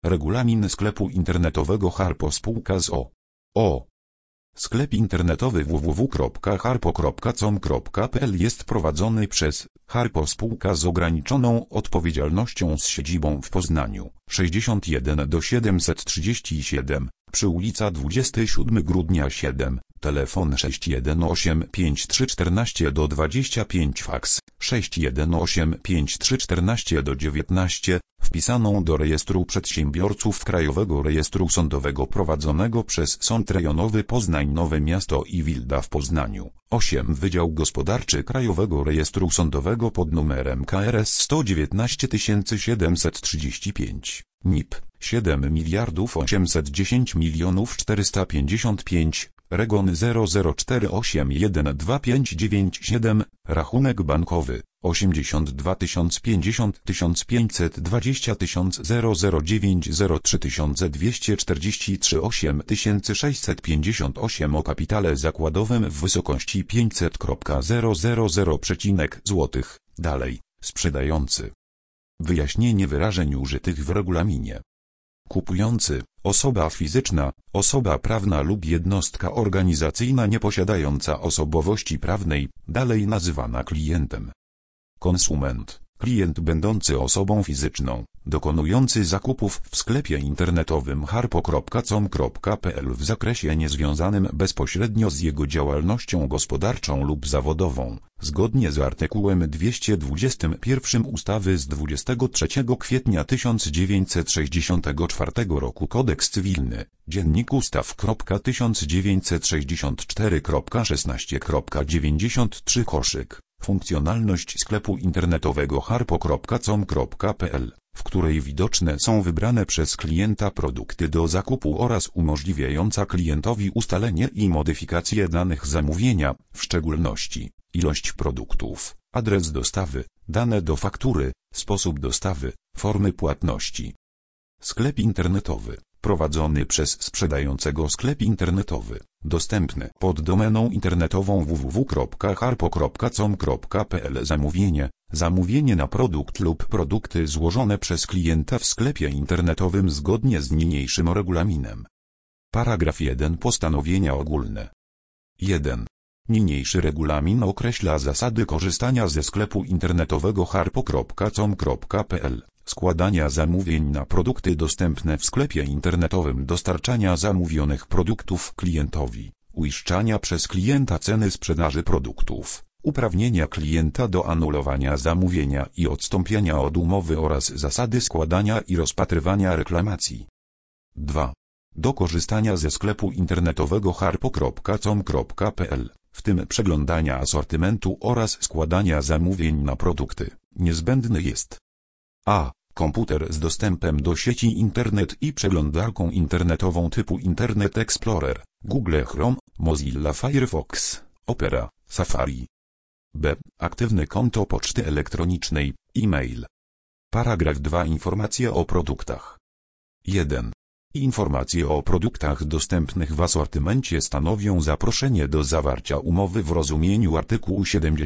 Regulamin sklepu internetowego Harpo spółka z o.o. Sklep internetowy www.harpo.com.pl jest prowadzony przez Harpo spółka z ograniczoną odpowiedzialnością z siedzibą w Poznaniu, 61-737, przy ulica 27 Grudnia 7, telefon 6185314-25, faks 6185314-19, wpisaną do Rejestru Przedsiębiorców Krajowego Rejestru Sądowego prowadzonego przez Sąd Rejonowy Poznań-Nowe Miasto i Wilda w Poznaniu. 8. Wydział Gospodarczy Krajowego Rejestru Sądowego pod numerem KRS 119 735. NIP 7 810 455, REGON 0048125997, rachunek bankowy 82 050 1520 009 03243 8658 o kapitale zakładowym w wysokości 500,000 zł. Dalej, sprzedający. Wyjaśnienie wyrażeń użytych w regulaminie. Kupujący, osoba fizyczna, osoba prawna lub jednostka organizacyjna nieposiadająca osobowości prawnej, dalej nazywana klientem. Konsument, klient będący osobą fizyczną, dokonujący zakupów w sklepie internetowym harpo.com.pl w zakresie niezwiązanym bezpośrednio z jego działalnością gospodarczą lub zawodową, zgodnie z artykułem 221 ustawy z 23 kwietnia 1964 roku Kodeks Cywilny, Dziennik Ustaw. 1964.16.93 koszyk. Funkcjonalność sklepu internetowego harpo.com.pl, w której widoczne są wybrane przez klienta produkty do zakupu oraz umożliwiająca klientowi ustalenie i modyfikację danych zamówienia, w szczególności ilość produktów, adres dostawy, dane do faktury, sposób dostawy, formy płatności. Sklep internetowy, prowadzony przez sprzedającego. Sklep internetowy, dostępny pod domeną internetową www.harpo.com.pl. Zamówienie na produkt lub produkty złożone przez klienta w sklepie internetowym zgodnie z niniejszym regulaminem. Paragraf 1. Postanowienia ogólne. 1. Niniejszy regulamin określa zasady korzystania ze sklepu internetowego harpo.com.pl, składania zamówień na produkty dostępne w sklepie internetowym, dostarczania zamówionych produktów klientowi, uiszczania przez klienta ceny sprzedaży produktów, uprawnienia klienta do anulowania zamówienia i odstąpienia od umowy oraz zasady składania i rozpatrywania reklamacji. 2. Do korzystania ze sklepu internetowego harpo.com.pl, w tym przeglądania asortymentu oraz składania zamówień na produkty, niezbędny jest: a. Komputer z dostępem do sieci Internet i przeglądarką internetową typu Internet Explorer, Google Chrome, Mozilla Firefox, Opera, Safari. b. Aktywne konto poczty elektronicznej, e-mail. Paragraf 2. Informacje o produktach. 1. Informacje o produktach dostępnych w asortymencie stanowią zaproszenie do zawarcia umowy w rozumieniu artykułu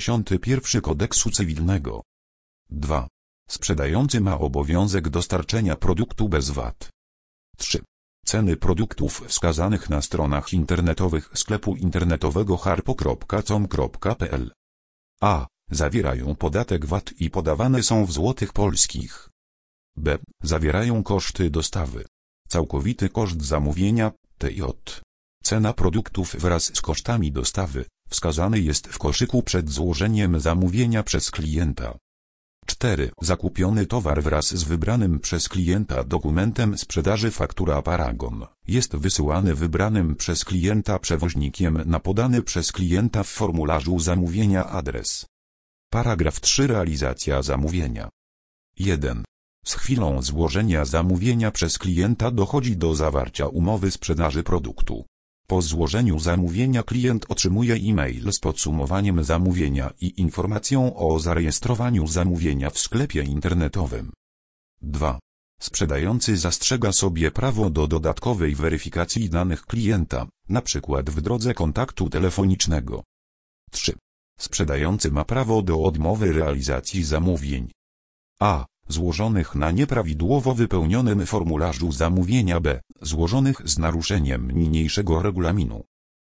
71 Kodeksu Cywilnego. 2. Sprzedający ma obowiązek dostarczenia produktu bez VAT. 3. Ceny produktów wskazanych na stronach internetowych sklepu internetowego harpo.com.pl a. Zawierają podatek VAT i podawane są w złotych polskich. b. Zawierają koszty dostawy. Całkowity koszt zamówienia, TJ. Cena produktów wraz z kosztami dostawy, wskazany jest w koszyku przed złożeniem zamówienia przez klienta. 4. Zakupiony towar wraz z wybranym przez klienta dokumentem sprzedaży. Faktura paragon jest wysyłany wybranym przez klienta przewoźnikiem na podany przez klienta w formularzu zamówienia adres. Paragraf 3. Realizacja zamówienia. 1. Z chwilą złożenia zamówienia przez klienta dochodzi do zawarcia umowy sprzedaży produktu. Po złożeniu zamówienia klient otrzymuje e-mail z podsumowaniem zamówienia i informacją o zarejestrowaniu zamówienia w sklepie internetowym. 2. Sprzedający zastrzega sobie prawo do dodatkowej weryfikacji danych klienta, np. w drodze kontaktu telefonicznego. 3. Sprzedający ma prawo do odmowy realizacji zamówień. a. złożonych na nieprawidłowo wypełnionym formularzu zamówienia b. złożonych z naruszeniem niniejszego regulaminu.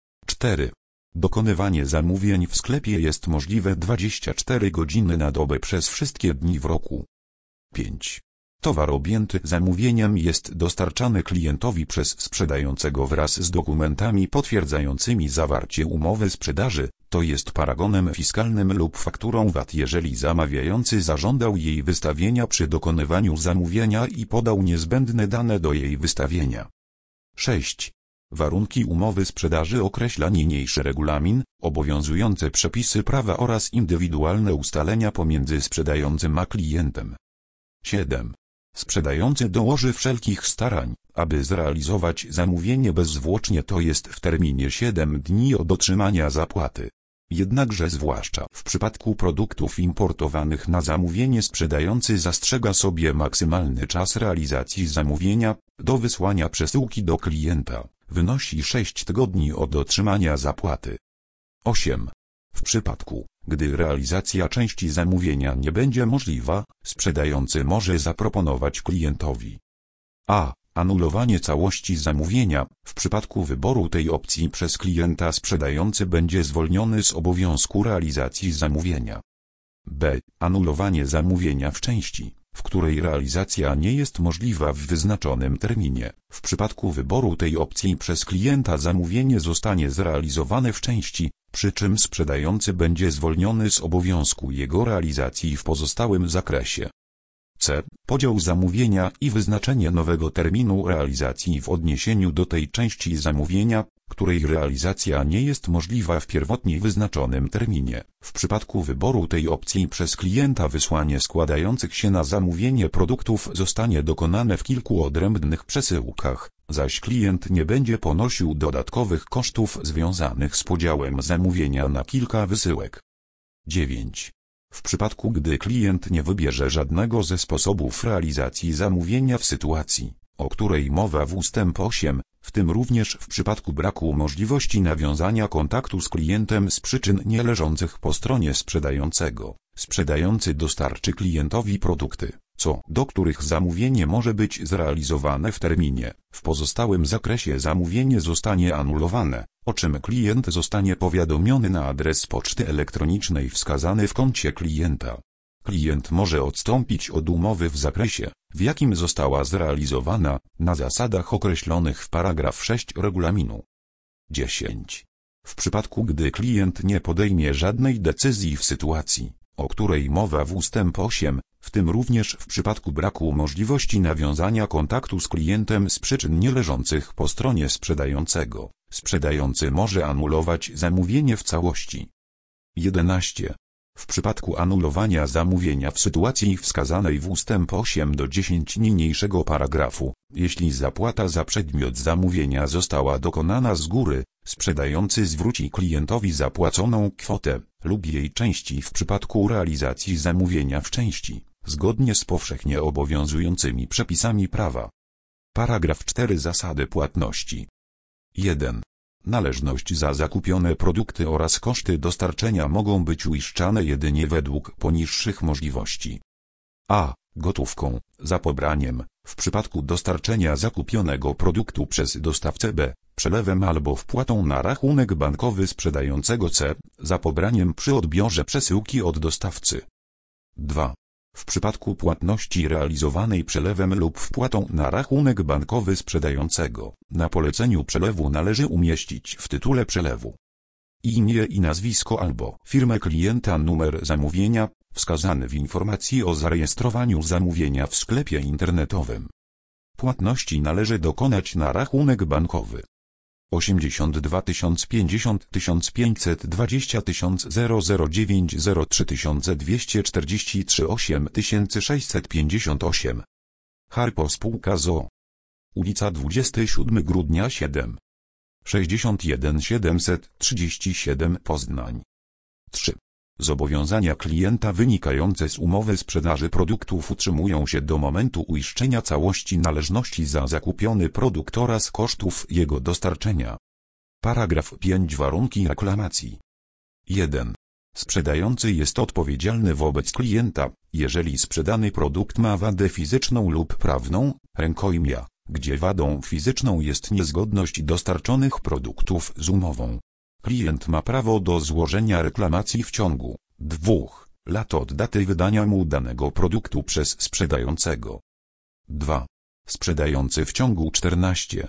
4. Dokonywanie zamówień w sklepie jest możliwe 24 godziny na dobę przez wszystkie dni w roku. 5. Towar objęty zamówieniem jest dostarczany klientowi przez sprzedającego wraz z dokumentami potwierdzającymi zawarcie umowy sprzedaży, to jest paragonem fiskalnym lub fakturą VAT, jeżeli zamawiający zażądał jej wystawienia przy dokonywaniu zamówienia i podał niezbędne dane do jej wystawienia. 6. Warunki umowy sprzedaży określa niniejszy regulamin, obowiązujące przepisy prawa oraz indywidualne ustalenia pomiędzy sprzedającym a klientem. 7. Sprzedający dołoży wszelkich starań, aby zrealizować zamówienie bezzwłocznie, to jest w terminie 7 dni od otrzymania zapłaty. Jednakże zwłaszcza w przypadku produktów importowanych na zamówienie sprzedający zastrzega sobie maksymalny czas realizacji zamówienia, do wysłania przesyłki do klienta, wynosi 6 tygodni od otrzymania zapłaty. 8. W przypadku, gdy realizacja części zamówienia nie będzie możliwa, sprzedający może zaproponować klientowi a. anulowanie całości zamówienia. W przypadku wyboru tej opcji przez klienta sprzedający będzie zwolniony z obowiązku realizacji zamówienia. b. Anulowanie zamówienia w części, w której realizacja nie jest możliwa w wyznaczonym terminie. W przypadku wyboru tej opcji przez klienta zamówienie zostanie zrealizowane w części, przy czym sprzedający będzie zwolniony z obowiązku jego realizacji w pozostałym zakresie. c. Podział zamówienia i wyznaczenie nowego terminu realizacji w odniesieniu do tej części zamówienia, której realizacja nie jest możliwa w pierwotnie wyznaczonym terminie. W przypadku wyboru tej opcji przez klienta wysłanie składających się na zamówienie produktów zostanie dokonane w kilku odrębnych przesyłkach, zaś klient nie będzie ponosił dodatkowych kosztów związanych z podziałem zamówienia na kilka wysyłek. 9. W przypadku gdy klient nie wybierze żadnego ze sposobów realizacji zamówienia w sytuacji, o której mowa w ustęp 8, w tym również w przypadku braku możliwości nawiązania kontaktu z klientem z przyczyn nie leżących po stronie sprzedającego, sprzedający dostarczy klientowi produkty, do których zamówienie może być zrealizowane w terminie. W pozostałym zakresie zamówienie zostanie anulowane, o czym klient zostanie powiadomiony na adres poczty elektronicznej wskazany w koncie klienta. Klient może odstąpić od umowy w zakresie, w jakim została zrealizowana, na zasadach określonych w paragraf 6 regulaminu. 10. W przypadku gdy klient nie podejmie żadnej decyzji w sytuacji, o której mowa w ustęp 8, w tym również w przypadku braku możliwości nawiązania kontaktu z klientem z przyczyn nie leżących po stronie sprzedającego, sprzedający może anulować zamówienie w całości. 11. W przypadku anulowania zamówienia w sytuacji wskazanej w ustęp 8 do 10 niniejszego paragrafu, jeśli zapłata za przedmiot zamówienia została dokonana z góry, sprzedający zwróci klientowi zapłaconą kwotę lub jej części w przypadku realizacji zamówienia w części, zgodnie z powszechnie obowiązującymi przepisami prawa. Paragraf 4. Zasady płatności. 1. Należność za zakupione produkty oraz koszty dostarczenia mogą być uiszczane jedynie według poniższych możliwości. A. Gotówką, za pobraniem, w przypadku dostarczenia zakupionego produktu przez dostawcę b. Przelewem albo wpłatą na rachunek bankowy sprzedającego c. za pobraniem przy odbiorze przesyłki od dostawcy. 2. W przypadku płatności realizowanej przelewem lub wpłatą na rachunek bankowy sprzedającego, na poleceniu przelewu należy umieścić w tytule przelewu imię i nazwisko albo firmę klienta, numer zamówienia, wskazany w informacji o zarejestrowaniu zamówienia w sklepie internetowym. Płatności należy dokonać na rachunek bankowy 82 050 1520 009 3243 8658. Harpo Spółka z.o.o. Ulica 27 Grudnia 7. 61 737 Poznań. 3. Zobowiązania klienta wynikające z umowy sprzedaży produktów utrzymują się do momentu uiszczenia całości należności za zakupiony produkt oraz kosztów jego dostarczenia. Paragraf 5. Warunki reklamacji. 1. Sprzedający jest odpowiedzialny wobec klienta, jeżeli sprzedany produkt ma wadę fizyczną lub prawną, rękojmia, gdzie wadą fizyczną jest niezgodność dostarczonych produktów z umową. Klient ma prawo do złożenia reklamacji w ciągu 2 lat od daty wydania mu danego produktu przez sprzedającego. 2. Sprzedający w ciągu 14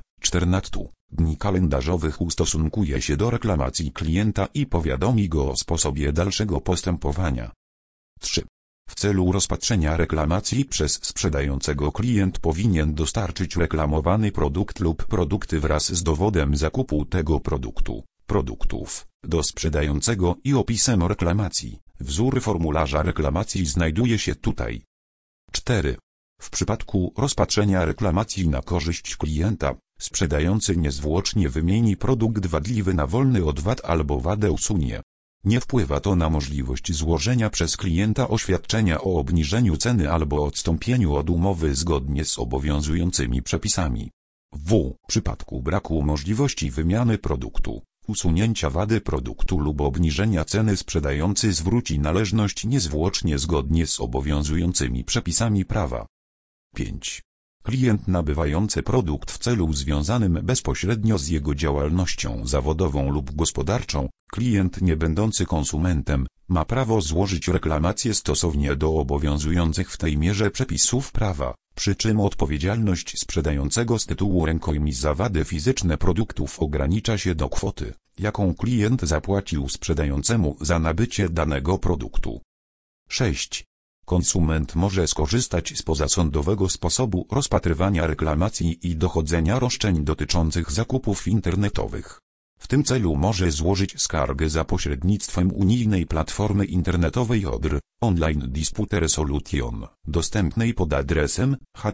dni kalendarzowych ustosunkuje się do reklamacji klienta i powiadomi go o sposobie dalszego postępowania. 3. W celu rozpatrzenia reklamacji przez sprzedającego klient powinien dostarczyć reklamowany produkt lub produkty wraz z dowodem zakupu tego produktów, do sprzedającego i opisem reklamacji. Wzór formularza reklamacji znajduje się tutaj. 4. W przypadku rozpatrzenia reklamacji na korzyść klienta, sprzedający niezwłocznie wymieni produkt wadliwy na wolny od wad albo wadę usunie. Nie wpływa to na możliwość złożenia przez klienta oświadczenia o obniżeniu ceny albo odstąpieniu od umowy zgodnie z obowiązującymi przepisami. W przypadku braku możliwości wymiany produktu, usunięcia wady produktu lub obniżenia ceny sprzedający zwróci należność niezwłocznie zgodnie z obowiązującymi przepisami prawa. 5. Klient nabywający produkt w celu związanym bezpośrednio z jego działalnością zawodową lub gospodarczą, klient nie będący konsumentem, ma prawo złożyć reklamację stosownie do obowiązujących w tej mierze przepisów prawa, przy czym odpowiedzialność sprzedającego z tytułu rękojmi za wady fizyczne produktów ogranicza się do kwoty, jaką klient zapłacił sprzedającemu za nabycie danego produktu. 6. Konsument może skorzystać z pozasądowego sposobu rozpatrywania reklamacji i dochodzenia roszczeń dotyczących zakupów internetowych. W tym celu może złożyć skargę za pośrednictwem unijnej platformy internetowej ODR, Online Dispute Resolution, dostępnej pod adresem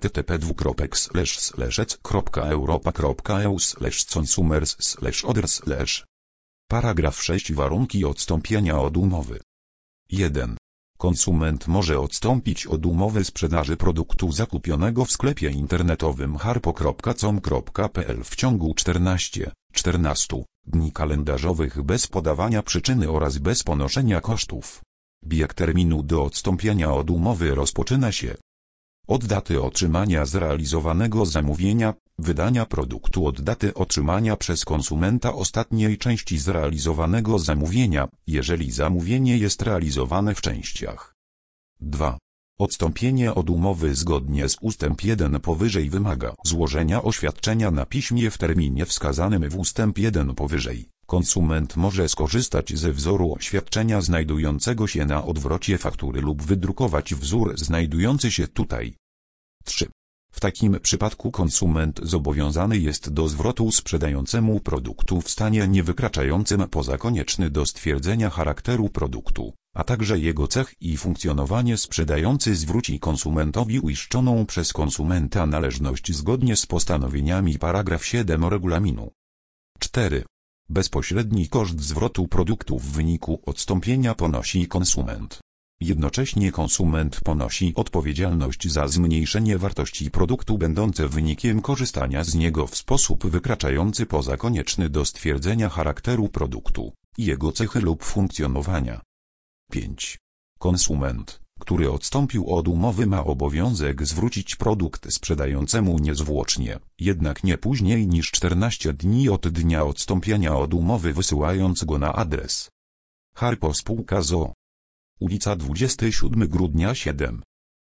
http://europa.eu/consumers/odr/. Paragraf 6. Warunki odstąpienia od umowy. 1. Konsument może odstąpić od umowy sprzedaży produktu zakupionego w sklepie internetowym harpo.com.pl w ciągu 14 dni kalendarzowych bez podawania przyczyny oraz bez ponoszenia kosztów. Bieg terminu do odstąpienia od umowy rozpoczyna się od daty otrzymania zrealizowanego zamówienia, wydania produktu od daty otrzymania przez konsumenta ostatniej części zrealizowanego zamówienia, jeżeli zamówienie jest realizowane w częściach. 2. Odstąpienie od umowy zgodnie z ustęp 1 powyżej wymaga złożenia oświadczenia na piśmie w terminie wskazanym w ustęp 1 powyżej. Konsument może skorzystać ze wzoru oświadczenia znajdującego się na odwrocie faktury lub wydrukować wzór znajdujący się tutaj. 3. W takim przypadku konsument zobowiązany jest do zwrotu sprzedającemu produktu w stanie niewykraczającym poza konieczny do stwierdzenia charakteru produktu, a także jego cech i funkcjonowanie. Sprzedający zwróci konsumentowi uiszczoną przez konsumenta należność zgodnie z postanowieniami paragraf 7 regulaminu. 4. Bezpośredni koszt zwrotu produktu w wyniku odstąpienia ponosi konsument. Jednocześnie konsument ponosi odpowiedzialność za zmniejszenie wartości produktu będące wynikiem korzystania z niego w sposób wykraczający poza konieczny do stwierdzenia charakteru produktu, jego cechy lub funkcjonowania. 5. Konsument, który odstąpił od umowy, ma obowiązek zwrócić produkt sprzedającemu niezwłocznie, jednak nie później niż 14 dni od dnia odstąpienia od umowy, wysyłając go na adres Harpo Spółka z ulica 27 Grudnia 7.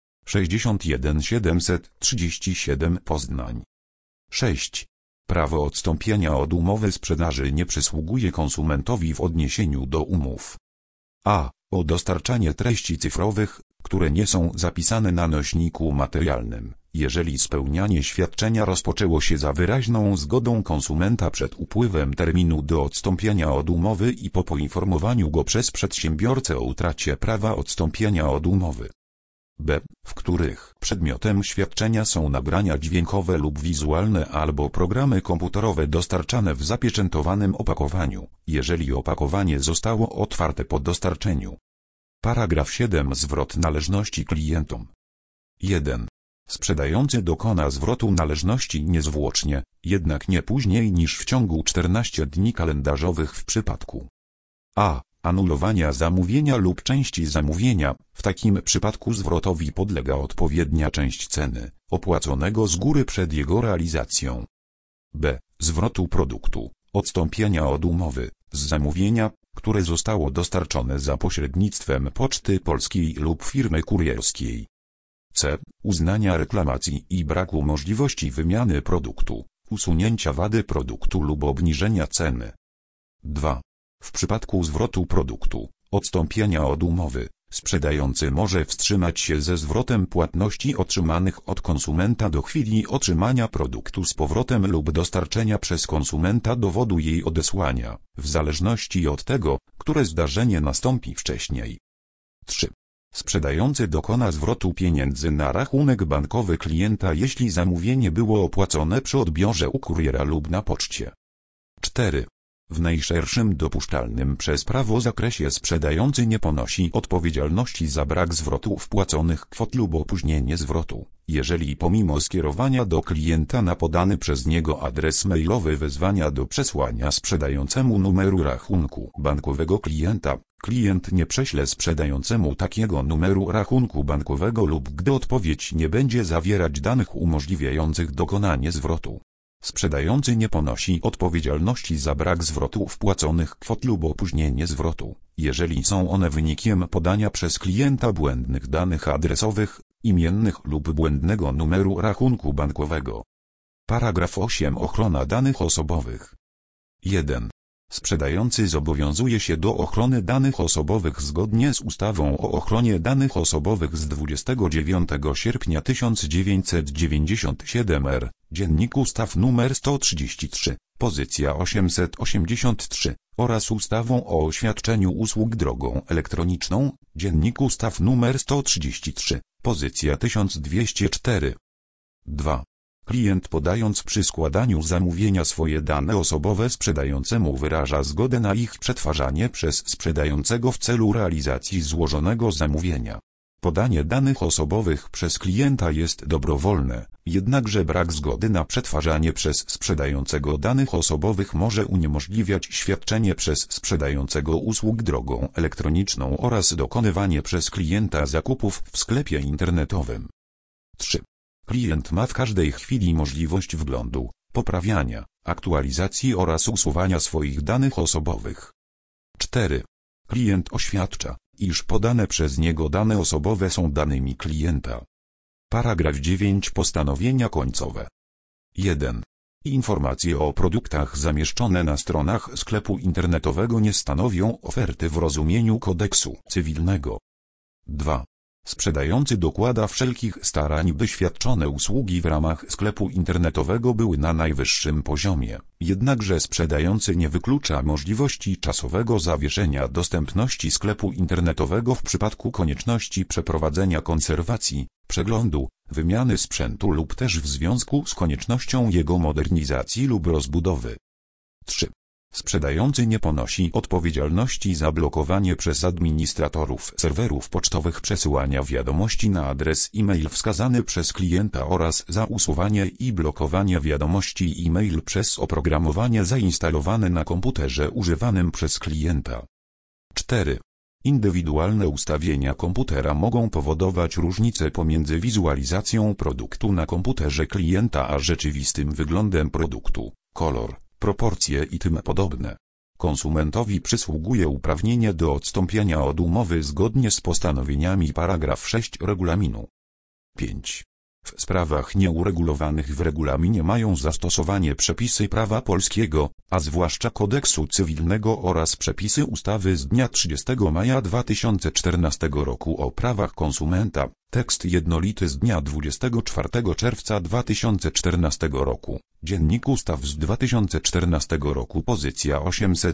61 737 Poznań. 6. Prawo odstąpienia od umowy sprzedaży nie przysługuje konsumentowi w odniesieniu do umów a. o dostarczanie treści cyfrowych, które nie są zapisane na nośniku materialnym, jeżeli spełnianie świadczenia rozpoczęło się za wyraźną zgodą konsumenta przed upływem terminu do odstąpienia od umowy i po poinformowaniu go przez przedsiębiorcę o utracie prawa odstąpienia od umowy. b. W których przedmiotem świadczenia są nagrania dźwiękowe lub wizualne albo programy komputerowe dostarczane w zapieczętowanym opakowaniu, jeżeli opakowanie zostało otwarte po dostarczeniu. Paragraf 7. Zwrot należności klientom. 1. Sprzedający dokona zwrotu należności niezwłocznie, jednak nie później niż w ciągu 14 dni kalendarzowych w przypadku a. anulowania zamówienia lub części zamówienia. W takim przypadku zwrotowi podlega odpowiednia część ceny, opłaconego z góry przed jego realizacją. B. Zwrotu produktu, odstąpienia od umowy, z zamówienia, które zostało dostarczone za pośrednictwem Poczty Polskiej lub firmy kurierskiej. C. Uznania reklamacji i braku możliwości wymiany produktu, usunięcia wady produktu lub obniżenia ceny. 2. W przypadku zwrotu produktu, odstąpienia od umowy, sprzedający może wstrzymać się ze zwrotem płatności otrzymanych od konsumenta do chwili otrzymania produktu z powrotem lub dostarczenia przez konsumenta dowodu jej odesłania, w zależności od tego, które zdarzenie nastąpi wcześniej. 3. Sprzedający dokona zwrotu pieniędzy na rachunek bankowy klienta, jeśli zamówienie było opłacone przy odbiorze u kuriera lub na poczcie. 4. W najszerszym dopuszczalnym przez prawo zakresie sprzedający nie ponosi odpowiedzialności za brak zwrotu wpłaconych kwot lub opóźnienie zwrotu, jeżeli pomimo skierowania do klienta na podany przez niego adres mailowy wezwania do przesłania sprzedającemu numeru rachunku bankowego klienta, klient nie prześle sprzedającemu takiego numeru rachunku bankowego lub gdy odpowiedź nie będzie zawierać danych umożliwiających dokonanie zwrotu. Sprzedający nie ponosi odpowiedzialności za brak zwrotu wpłaconych kwot lub opóźnienie zwrotu, jeżeli są one wynikiem podania przez klienta błędnych danych adresowych, imiennych lub błędnego numeru rachunku bankowego. Paragraf 8. Ochrona danych osobowych. 1. Sprzedający zobowiązuje się do ochrony danych osobowych zgodnie z ustawą o ochronie danych osobowych z 29 sierpnia 1997 r. Dziennik Ustaw nr 133, pozycja 883, oraz ustawą o świadczeniu usług drogą elektroniczną, Dziennik Ustaw nr 133, pozycja 1204. 2. Klient, podając przy składaniu zamówienia swoje dane osobowe sprzedającemu, wyraża zgodę na ich przetwarzanie przez sprzedającego w celu realizacji złożonego zamówienia. Podanie danych osobowych przez klienta jest dobrowolne, jednakże brak zgody na przetwarzanie przez sprzedającego danych osobowych może uniemożliwiać świadczenie przez sprzedającego usług drogą elektroniczną oraz dokonywanie przez klienta zakupów w sklepie internetowym. 3. Klient ma w każdej chwili możliwość wglądu, poprawiania, aktualizacji oraz usuwania swoich danych osobowych. 4. Klient oświadcza, iż podane przez niego dane osobowe są danymi klienta. Paragraf 9. Postanowienia końcowe. 1. Informacje o produktach zamieszczone na stronach sklepu internetowego nie stanowią oferty w rozumieniu kodeksu cywilnego. 2. Sprzedający dokłada wszelkich starań, by świadczone usługi w ramach sklepu internetowego były na najwyższym poziomie, jednakże sprzedający nie wyklucza możliwości czasowego zawieszenia dostępności sklepu internetowego w przypadku konieczności przeprowadzenia konserwacji, przeglądu, wymiany sprzętu lub też w związku z koniecznością jego modernizacji lub rozbudowy. 3. Sprzedający nie ponosi odpowiedzialności za blokowanie przez administratorów serwerów pocztowych przesyłania wiadomości na adres e-mail wskazany przez klienta oraz za usuwanie i blokowanie wiadomości e-mail przez oprogramowanie zainstalowane na komputerze używanym przez klienta. 4. Indywidualne ustawienia komputera mogą powodować różnice pomiędzy wizualizacją produktu na komputerze klienta a rzeczywistym wyglądem produktu, kolor, proporcje i tym podobne. Konsumentowi przysługuje uprawnienie do odstąpienia od umowy zgodnie z postanowieniami paragraf 6 regulaminu. 5. W sprawach nieuregulowanych w regulaminie mają zastosowanie przepisy prawa polskiego, a zwłaszcza kodeksu cywilnego oraz przepisy ustawy z dnia 30 maja 2014 roku o prawach konsumenta, tekst jednolity z dnia 24 czerwca 2014 roku, Dziennik Ustaw z 2014 roku, pozycja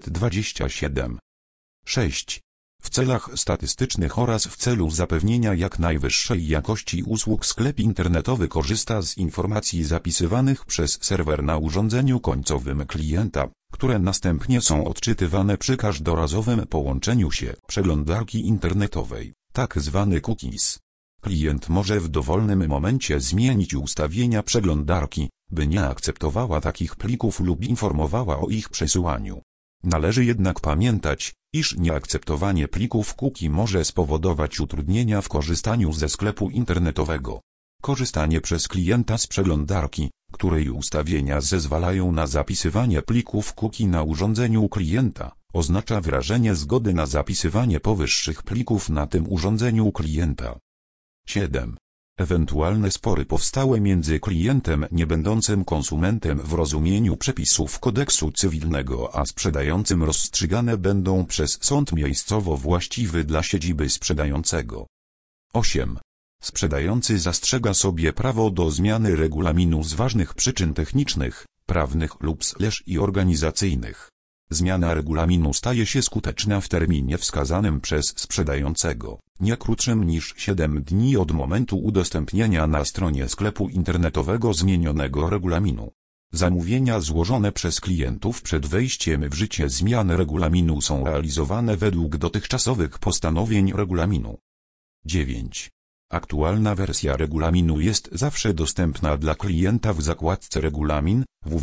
827. 6. W celach statystycznych oraz w celu zapewnienia jak najwyższej jakości usług sklep internetowy korzysta z informacji zapisywanych przez serwer na urządzeniu końcowym klienta, które następnie są odczytywane przy każdorazowym połączeniu się przeglądarki internetowej, tak zwany cookies. Klient może w dowolnym momencie zmienić ustawienia przeglądarki, by nie akceptowała takich plików lub informowała o ich przesyłaniu. Należy jednak pamiętać, iż nieakceptowanie plików cookie może spowodować utrudnienia w korzystaniu ze sklepu internetowego. Korzystanie przez klienta z przeglądarki, której ustawienia zezwalają na zapisywanie plików cookie na urządzeniu klienta, oznacza wyrażenie zgody na zapisywanie powyższych plików na tym urządzeniu klienta. 7. Ewentualne spory powstałe między klientem niebędącym konsumentem w rozumieniu przepisów kodeksu cywilnego a sprzedającym rozstrzygane będą przez sąd miejscowo właściwy dla siedziby sprzedającego. 8. Sprzedający zastrzega sobie prawo do zmiany regulaminu z ważnych przyczyn technicznych, prawnych lub i organizacyjnych. Zmiana regulaminu staje się skuteczna w terminie wskazanym przez sprzedającego, nie krótszym niż 7 dni od momentu udostępnienia na stronie sklepu internetowego zmienionego regulaminu. Zamówienia złożone przez klientów przed wejściem w życie zmian regulaminu są realizowane według dotychczasowych postanowień regulaminu. 9. Aktualna wersja regulaminu jest zawsze dostępna dla klienta w zakładce Regulamin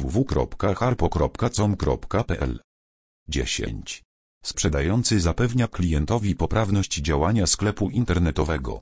www.harpo.com.pl. 10. Sprzedający zapewnia klientowi poprawność działania sklepu internetowego.